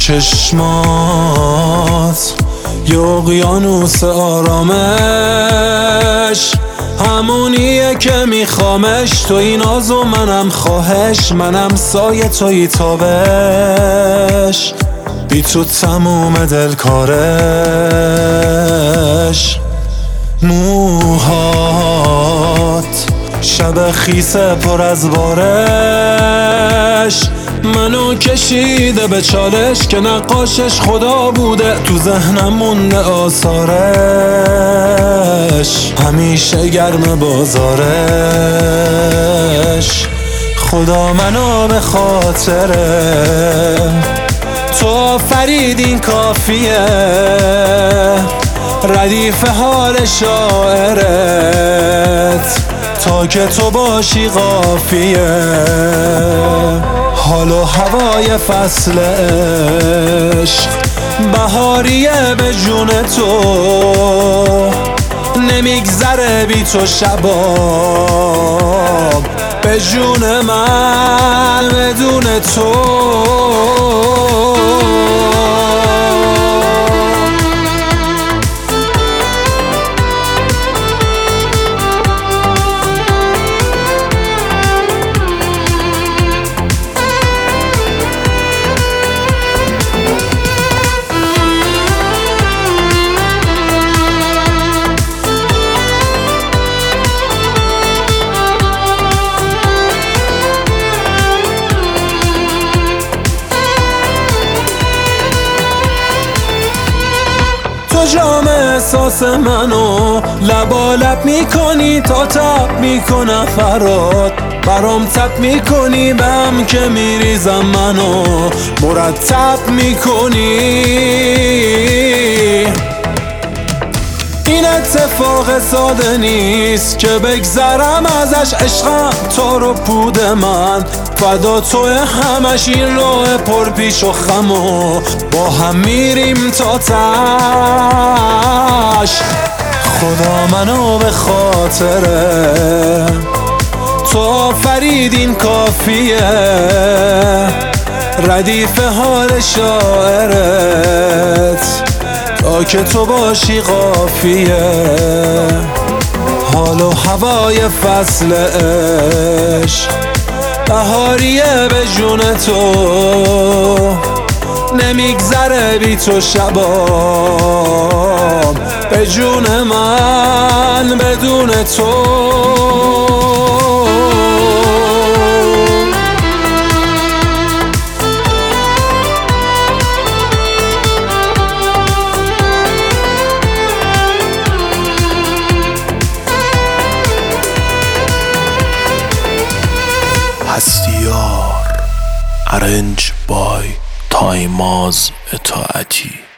چشمات یه اقیانوس آرامش، همونیه که میخوامش. توی ناز و منم خواهش، منم سایه توی تابش، بی تو تموم دلکارش. موهات شب خیسه پر از بارش، منو کشیده به چالش که نقاشش خدا بوده، تو ذهنم مونده آثارش، همیشه گرم بازارش. خدا منو به خاطره تو آفرید، این کافیه، ردیف حال شاعرت تا که تو باشی قافیه. حال و هوای فصل عشق بهاریه به جون تو، نمیگذره بی تو شباب به جون من بدون تو. جام احساس منو لبالب میکنی تا تب میکنم فرات، برام تب میکنی بهم که میریزم منو مرتب میکنی. این اتفاق ساده نیست که بگذرم ازش، عشقم تو رو پود من فدا توی همش، این راه پر پیش و خمو با هم میریم تا تش. خدا منو به خاطره تو آفرید، این کافیه، ردیف حال شاعرت تا که تو باشی قافیه. حال و هوای فصل عشق بهاریه به جون تو، نمیگذره بی تو شبام به جون من بدون تو. هستیار. Arranged by تایماز اطاعتی.